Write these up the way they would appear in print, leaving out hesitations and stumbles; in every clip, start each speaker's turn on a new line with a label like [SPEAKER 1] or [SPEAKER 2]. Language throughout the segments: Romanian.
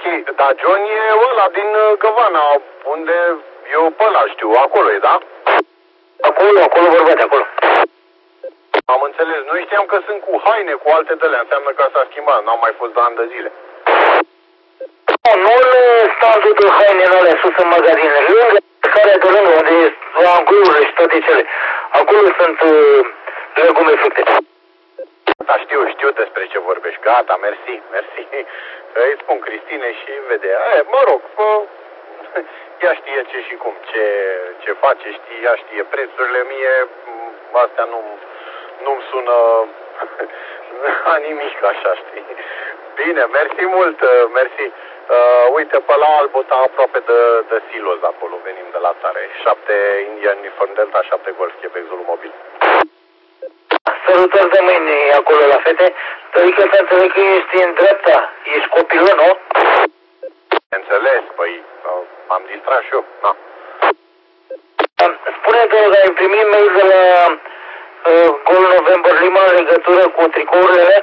[SPEAKER 1] mersi. Dar John e ăla din Găvana, unde eu pe ăla știu, acolo e, da?
[SPEAKER 2] Acolo bărbate, acolo.
[SPEAKER 1] Am înțeles, nu știam că sunt cu haine, cu alte dele, înseamnă că s-a schimbat, n-am mai fost de ani de zile.
[SPEAKER 2] Nu în standul de haine în alea sus în magazine, lângă care de lângă, unde e anglurile și toate cele. Acolo sunt legume, fructe.
[SPEAKER 1] Da, știu despre ce vorbești. Gata, mersi. Îi spun Cristine și vede. Mă rog, ea știe ce și cum, ce face, ea știe prețurile. Mie astea nu-mi sună a nimic, așa, știi. Bine, mersi mult, mersi. Uite, pe la Albota, aproape de Silos, acolo, venim de la țară. 7 Indian Uniform Delta, 7 Golf, Quebec, Zulu Mobil.
[SPEAKER 2] Sărutări de mâini acolo la fete. Adică să înțeleg că ești în dreapta, ești copilul, nu?
[SPEAKER 1] Înțeles, păi m-am distrat și eu, na.
[SPEAKER 2] Spune-te că ai primit mail de la Gol November Lima în legătură cu tricourile?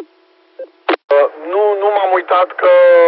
[SPEAKER 1] Nu m-am uitat că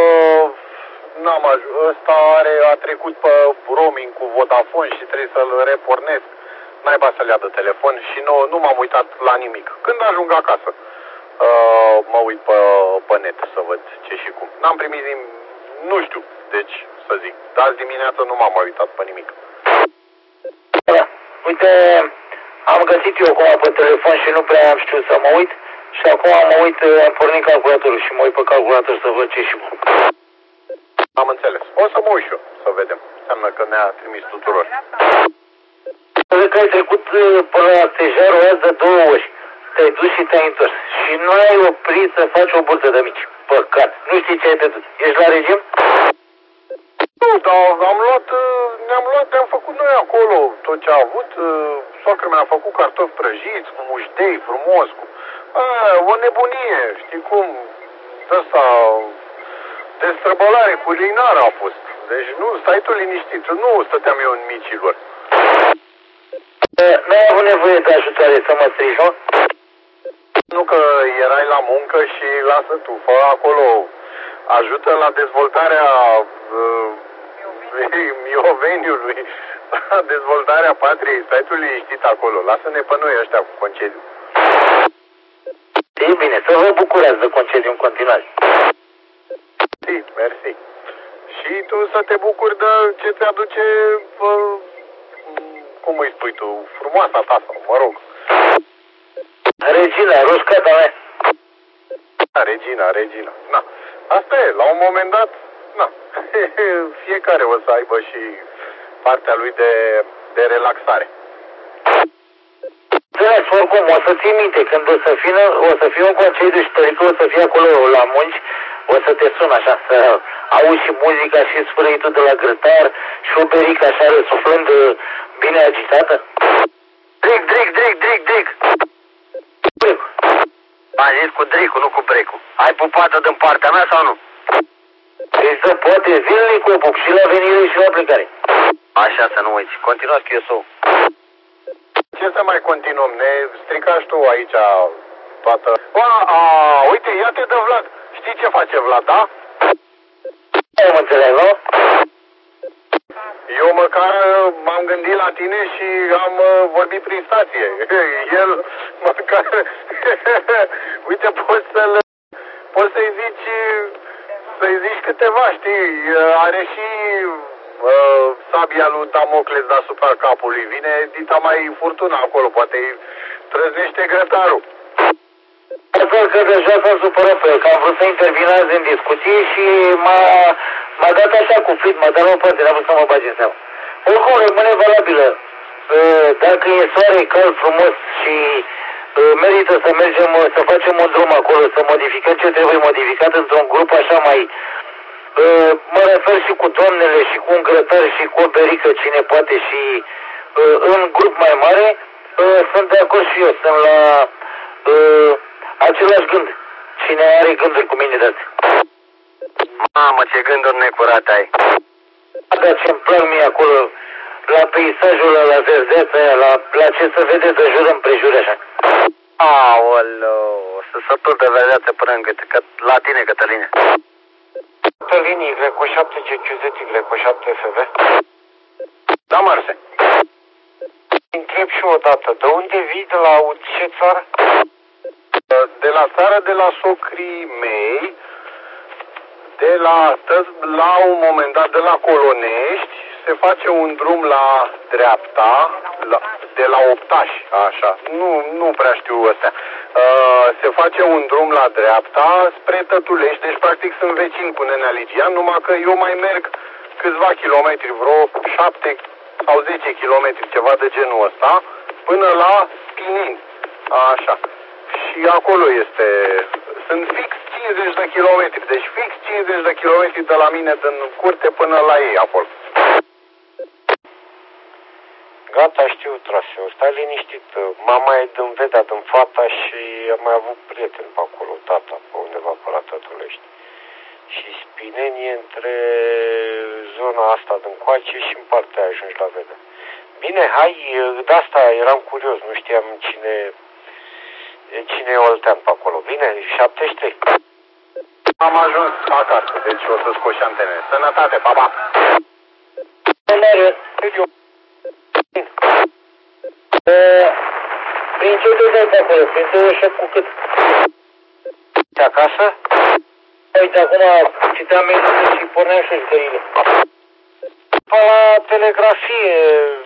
[SPEAKER 1] ăsta a trecut pe roaming cu Vodafone și trebuie să-l repornesc. Naiba să-l ia de telefon și nu m-am uitat la nimic. Când ajung acasă, mă uit pe net să văd ce și cum. N-am primit nimic, nu știu, deci să zic. Dar azi dimineață nu m-am mai uitat pe nimic.
[SPEAKER 2] Da. Uite, am găsit eu acum pe telefon și nu prea am știut să mă uit. Și acum mă uit, am pornit calculatorul și mă uit pe calculator să văd ce și cum.
[SPEAKER 1] Am înțeles. O să mă uit și eu, să vedem. Înseamnă că ne-a trimis tuturor.
[SPEAKER 2] Cred că ai trecut până la stejarul azi de 2 ori. Te-ai dus și te-ai întors. Și nu ai oprit să faci o burtă de mici. Păcat. Nu știi ce ai de dus. Ești la regim?
[SPEAKER 1] Nu, dar ne-am făcut noi acolo tot ce a avut. Soacră mi-a făcut cartofi prăjiți, cu muștei, frumos, cu... o nebunie, știi cum? Ăsta, destrăbălare culinară a fost. Deci nu, stai tu liniștit, nu stăteam eu în micilor.
[SPEAKER 2] N-ai avut nevoie de ajutoare să mă strigi, nu?
[SPEAKER 1] Nu că erai la muncă și lasă tu, fă acolo, ajută la dezvoltarea Mioveniului, la dezvoltarea patriei, stai tu liniștit acolo, lasă-ne pe noi ăștia cu concediu.
[SPEAKER 2] E bine, să vă bucurați de concediu în continuare.
[SPEAKER 1] Mersi. Și tu să te bucuri de ce ți-aduce, cum îi spui tu, frumoasa ta sau, mă rog.
[SPEAKER 2] Regina, roșcata mea.
[SPEAKER 1] Regina. Na. Asta e, la un moment dat, na. Fiecare o să aibă și partea lui de relaxare.
[SPEAKER 2] Înțeles, oricum, o să ții minte, când o să fiu în concediu și tărică o să fie acolo la munci, o să te sun așa, să auzi și muzica și sfârâitul de la grătar și o berică așa răsuflând bine agitată. Dric. Am zis cu dricul, nu cu brecul. Ai pupat-o din partea mea sau nu? Păi să poate, zilnic o pup și la venire și la plecare. Așa să nu uiți, continuați că eu sou.
[SPEAKER 1] Ce să mai continuăm? Ne stricași tu aici toată... Uite, ia-te de Vlad. Știi ce face Vlad, da?
[SPEAKER 2] Nu înțeleg, nu?
[SPEAKER 1] Eu măcar m-am gândit la tine și am vorbit prin stație. El măcar... Uite, poți să-i zici câteva, știi? Are și sabia lui Damocles deasupra capului. Vine dita mai furtuna acolo, poate îi trăznește grătarul.
[SPEAKER 2] Astfel că deja s-a supărat pe el, că am vrut să intervin azi în discuție și m-a dat așa cu flit, m-a dat la o parte, n-a vrut să mă bage în seama. Oricum rămâne valabilă. Dacă e soare, cald, frumos și merită să mergem, să facem un drum acolo, să modificăm ce trebuie modificat într-un grup așa mai... mă refer și cu doamnele și cu un grătar și cu o berică, cine poate, și în grup mai mare, sunt de acord și eu, sunt la același gând. Cine are gânduri cu mine de astea? Mamă, ce gânduri necurate ai. Dar ce-mi plac mie acolo, la peisajul ăla, la verdeața aia, la ce se vede de jur împrejur așa. Aoleu, să sături de verdeață până în gât, că la tine, Cătăline.
[SPEAKER 3] Călin Y7 GQZ Y7 FV.
[SPEAKER 1] Da, Marse.
[SPEAKER 3] Întreb și o dată, de unde vii, de la ce țară?
[SPEAKER 1] De la țară, de la socrii mei, la un moment dat, de la Colonești, se face un drum la dreapta, de la Optaș, așa, nu prea știu astea. Se face un drum la dreapta spre Tătulești, deci practic sunt vecin cu Nenea Ligian, numai că eu mai merg câțiva kilometri, vreo 7 sau 10 kilometri, ceva de genul ăsta, până la Spineni, așa. Și acolo sunt fix 50 de kilometri, deci fix 50 de kilometri de la mine din curte până la ei acolo.
[SPEAKER 3] Gata, știu traseul, stai liniștit. Mama e din Vedea, din Fata și am mai avut prieteni pe acolo, tata, pe undeva pe la Tătulești. Și Spineni între zona asta din coace și în partea aia ajungi la Vedea. Bine, hai, de asta eram curios, nu știam cine e oltean pe acolo. Bine, 73.
[SPEAKER 1] Am ajuns acasă, deci o să scot și antene. Sănătate, papa!
[SPEAKER 2] Prin ce te dai pe acolo? Prin 27 cu cât?
[SPEAKER 3] De acasă?
[SPEAKER 2] Uite, acum citeam mail-ul și porneam și jucările.
[SPEAKER 3] Pe la telegrafie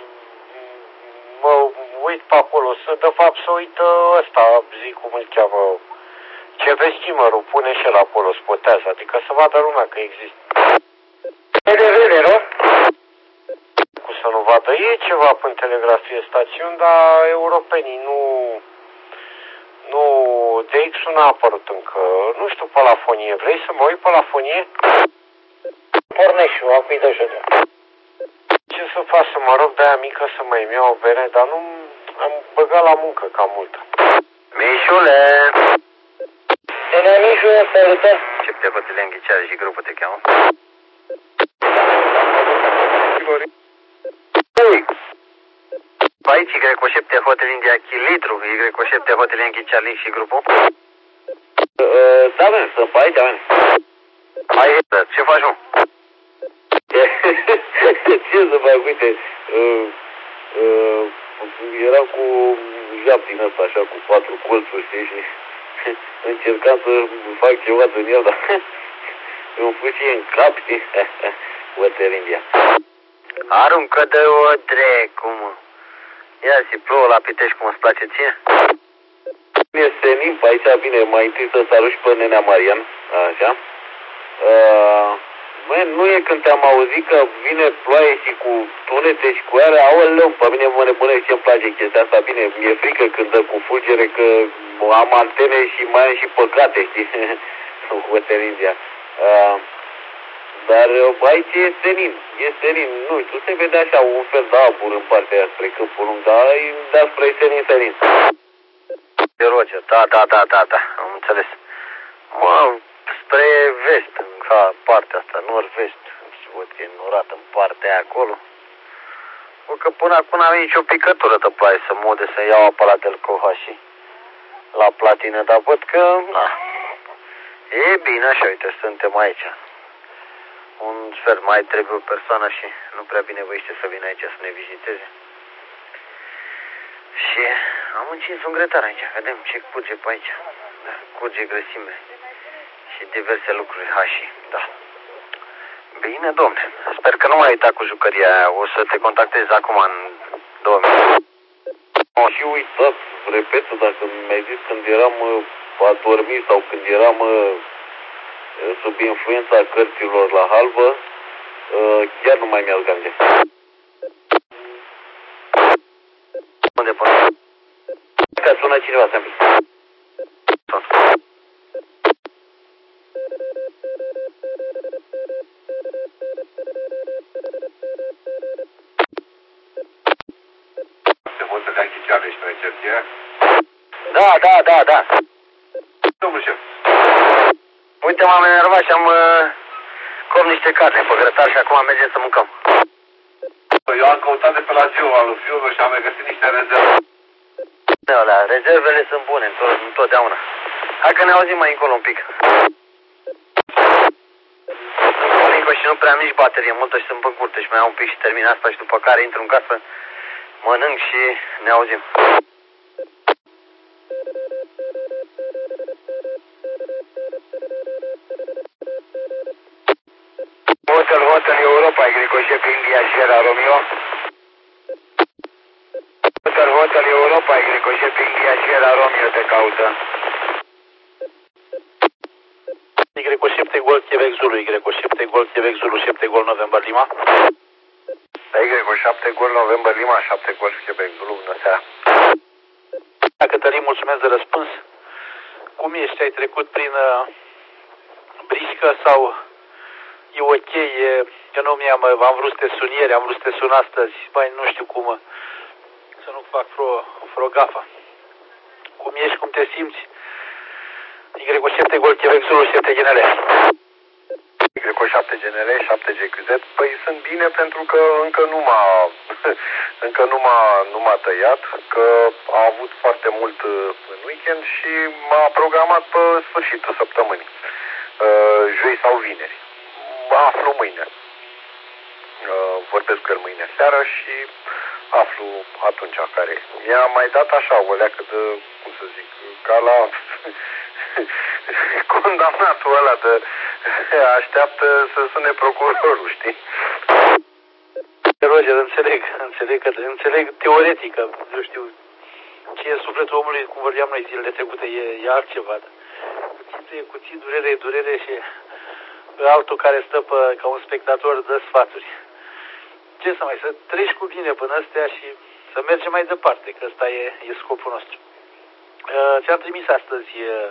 [SPEAKER 3] mă uit pe acolo, de fapt să uită ăsta, zic cum îl cheamă, ce vestimerul, pune și el acolo, spotează, adică să vadă lumea că există.
[SPEAKER 2] Vede, nu?
[SPEAKER 3] Cum să nu vadă, e ceva în telegrafie stațiuni, dar europenii nu, DX-ul n-a apărut încă, nu știu pe la fonie, vrei să mă uit pe la fonie?
[SPEAKER 2] Pornești și acum îi dă și
[SPEAKER 3] Ce să fac, să mă rog de aia mică să mai îmi iau o bere, dar nu am băgat la muncă cam multă.
[SPEAKER 1] Mișule!
[SPEAKER 2] Nenea Mișu, salută!
[SPEAKER 1] Ce te hotele înghiceare și grupul te cheamă? Ui! Aici Y7 Hotel India Chilitru, Y7 Hotel Yankee Charlie și grupul?
[SPEAKER 2] Da, men, sunt pe aici, men.
[SPEAKER 1] Hai, ce faci, mă?
[SPEAKER 2] Ce să fac, uite, eram cu japtin ăsta, așa, cu 4 colțuri, știi, și încercam să fac ceva din el, dar îmi pus și în cap, știi, Hotel India.
[SPEAKER 1] Aruncă de o drecu, mă. Ia și plouă la Pitești cum îți place ție?
[SPEAKER 2] Bine, senin pe aici, bine, mai întâi să salut și pe Nenea Marian, așa. Băi, nu e când te-am auzit că vine ploaie și cu tunete și cu aia, aoleu, pe mine mă nebunesc ce-mi place chestia asta, bine, mi-e frică când dă cu fulgere că am antene și mai am și păcate, știi, cu Hotel dar aici e senin, nu știu, se vede așa un fel de abur în partea aia spre Câmpul Lung, dar spre senin.
[SPEAKER 1] De Roger, da, am înțeles. Mă, spre vest, ca partea asta, nord-vest, și văd că e norat în partea aia acolo. Bă, că până acum n-am nicio picătură de ploaie să mode să iau apa la Delcoha și la Platină, dar văd că, na, e bine așa, uite, suntem aici. Un sfert mai trebuie o persoană și nu prea binevoiește să vină aici să ne viziteze. Și am încins un grătar aici, vedem ce curge pe aici. Da, curge grăsime și diverse lucruri hași, da. Bine, domne, sper că nu mai uita cu jucăria aia, o să te contactez acum în 2 minute.
[SPEAKER 2] Am și uitat, repet, dacă mi-ai zis când eram adormit sau când eram sub influența cărților la halbă, chiar nu mai mi-aduc aminte.
[SPEAKER 1] Unde până?
[SPEAKER 2] Că sună cineva, simplu.
[SPEAKER 1] Se poate să dea chiceare și pe recepție?
[SPEAKER 2] Da.
[SPEAKER 1] Domnul șef. Uite, m-am enervat și am com niște carne pe grătar și acum mergem să mâncăm. Eu am căutat de pe la Geo al lui Fiu și am găsit niște rezerve. Alea, rezervele sunt bune întotdeauna. Hai că ne auzim mai încolo un pic.
[SPEAKER 2] nu prea am nici baterie multă și sunt pe curte și mai am un pic și termin asta și după care intru în casă, mănânc și ne auzim. Hotel Europa, Gricoșep India, Sierra Romeo. Hotel Europa, Gricoșep India, Sierra Romeo te caută.
[SPEAKER 1] Y7 Golf Quebec Zulu, Y7 Golf Quebec Zulu, 7 Golf November Lima.
[SPEAKER 3] Y7 Golf November Lima, 7 Golf Quebec Zulu, bună seara.
[SPEAKER 1] Cătălin, mulțumesc de răspuns. Cum ești? Ai trecut prin brișcă sau e ok? Eu nu am vrut să te sun ieri, am vrut să te sun astăzi, mai nu știu cum să nu fac vreo gafă. Cum ești, cum te simți? Y7 Golf Quebec Zulu, 7 GNL.
[SPEAKER 3] Y7 GNL, 7 GQZ. Păi sunt bine pentru că încă nu m-a tăiat, că a avut foarte mult în weekend și m-a programat pe sfârșitul săptămânii. Joi sau vineri. Aflu mâine. Vorbesc cu el mâine seara și aflu atunci care. Mi-a mai dat așa o leacă de, cum să zic, ca la condamnatul ăla de așteaptă să sune procurorul, știi?
[SPEAKER 1] Roger, înțeleg teoretic, că, eu știu, ce e sufletul omului, cum vorbeam noi zilele trecute, e altceva. Cuțit, durere și altul care stă ca un spectator dă sfaturi. Ce să treci cu bine până astea și să mergem mai departe, că ăsta e scopul nostru. Ți-am trimis astăzi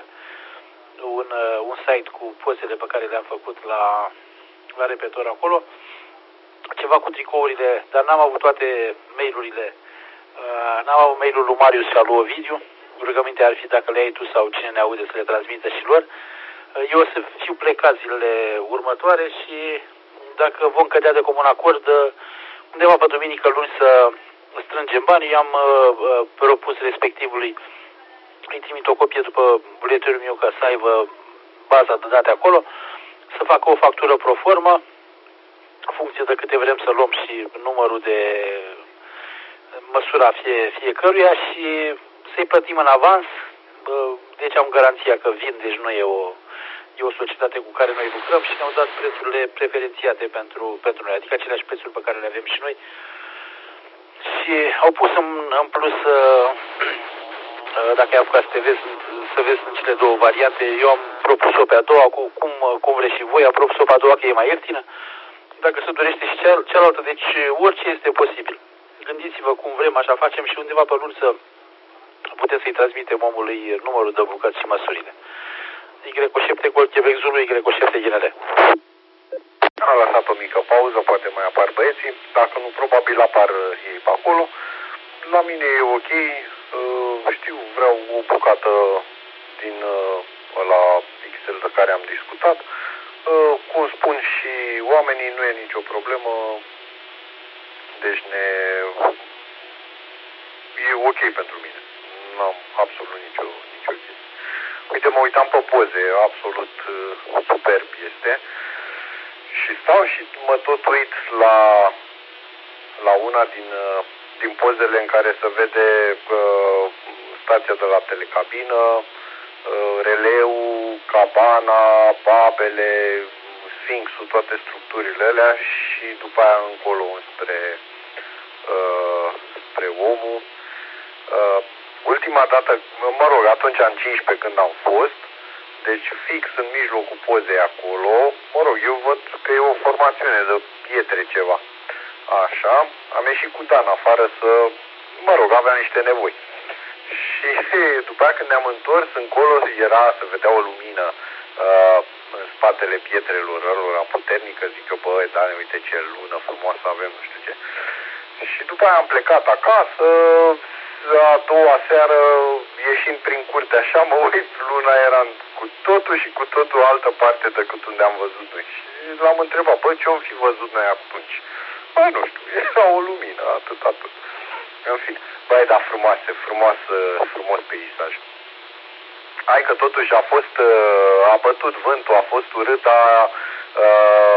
[SPEAKER 1] un site cu pozele pe care le-am făcut la repetor acolo, ceva cu tricourile, dar n-am avut toate mail-urile, n-am avut mail-ul lui Marius și al lui Ovidiu. Rugămintea ar fi dacă le ai tu sau cine ne aude să le transmită și lor. Eu o să fiu plecat zilele următoare și dacă vom cădea de comun acord, undeva pe duminică, luni să strângem bani. Eu am propus respectivului, îi trimit o copie după buletinul meu ca să aibă baza de date acolo, să facă o factură pro formă, în funcție de câte vrem să luăm și numărul de măsura fiecăruia și să-i plătim în avans. Deci am garanția că vin, deci nu e o societate cu care noi lucrăm și ne-au dat prețurile preferențiate pentru noi, adică aceleași prețuri pe care le avem și noi. Și au pus în plus, dacă ai apucat să vezi în cele două variante, eu am propus-o pe a doua, cum vreți și voi, am propus-o pe a doua că e mai ieftină. Dacă se dorește și cealaltă, deci orice este posibil. Gândiți-vă cum vrem, așa facem și undeva pe luni să puteți să-i transmitem omului numărul de bucăți și măsurile. Y7 Golf Quebec Zulu, Y7 GNL.
[SPEAKER 3] Am lăsat o mică pauză, poate mai apar băieții, dacă nu, probabil apar ei pe acolo. La mine e ok, știu, vreau o bucată din la XL de care am discutat. Cum spun și oamenii, nu e nicio problemă, deci e ok pentru mine. Nu am absolut nicio chestie. Uite, mă uitam pe poze, absolut superb este. Și stau și mă tot uit la una din pozele în care se vede stația de la telecabină, releul, cabana, babele, Sfinxul, toate structurile alea și după aia încolo spre omul. Ultima dată, mă rog, atunci în 15 când am fost, deci fix în mijlocul pozei acolo, mă rog, eu văd că e o formațiune de pietre ceva. Așa, am ieșit cu Dan afară mă rog, aveam niște nevoi. Și după aia când ne-am întors încolo, se vedea o lumină în spatele pietrelor ălora puternică, zic eu, bă, Dane, uite ce lună frumoasă avem, nu știu ce. Și după aia am plecat acasă, a doua seară, ieșind prin curte așa, mă uit, luna era cu totul și cu totul altă parte decât unde am văzut noi. Și l-am întrebat, bă, ce-om fi văzut noi atunci? Bă, nu știu, era o lumină, atât. În fine, băi, dar frumos peisaj. Hai că totuși a bătut vântul, a fost urât,